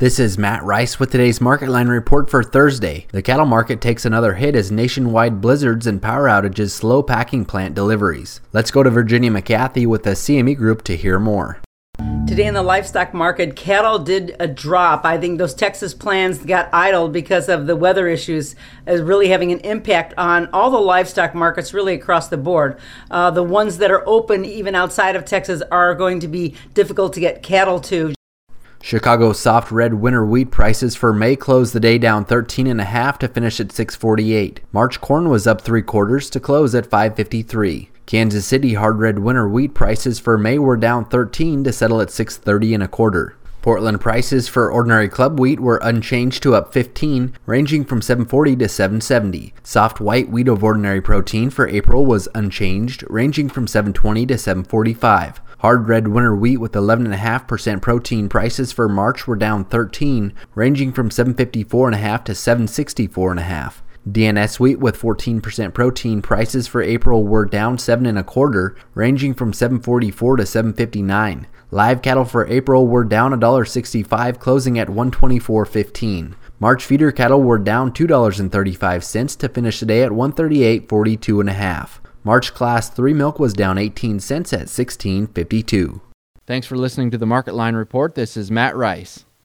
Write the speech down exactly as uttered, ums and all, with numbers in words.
This is Matt Rice with today's Market Line report for Thursday. The cattle market takes another hit as nationwide blizzards and power outages slow packing plant deliveries. Let's go to Virginia McCarthy with the C M E Group to hear more. Today in the livestock market, cattle did a drop. I think those Texas plants got idled because of the weather issues is really having an impact on all the livestock markets really across the board. Uh, the ones that are open even outside of Texas are going to be difficult to get cattle to. Chicago soft red winter wheat prices for May closed the day down thirteen and a half to finish at six forty-eight. March corn was up three quarters to close at five fifty-three. Kansas City hard red winter wheat prices for May were down thirteen to settle at six thirty and a quarter. Portland prices for ordinary club wheat were unchanged to up fifteen, ranging from seven forty to seven seventy. Soft white wheat of ordinary protein for April was unchanged, ranging from seven twenty to seven forty-five. Hard red winter wheat with eleven point five percent protein prices for March were down thirteen, ranging from seven fifty-four point five to seven sixty-four point five. D N S wheat with fourteen percent protein prices for April were down seven and a quarter, ranging from seven forty-four to seven fifty-nine. Live cattle for April were down one dollar sixty-five, closing at one twenty-four fifteen. March feeder cattle were down two dollars and thirty-five cents to finish the day at one thirty-eight forty-two and a half. March class three milk was down eighteen cents at sixteen fifty-two. Thanks for listening to the Market Line report. This is Matt Rice.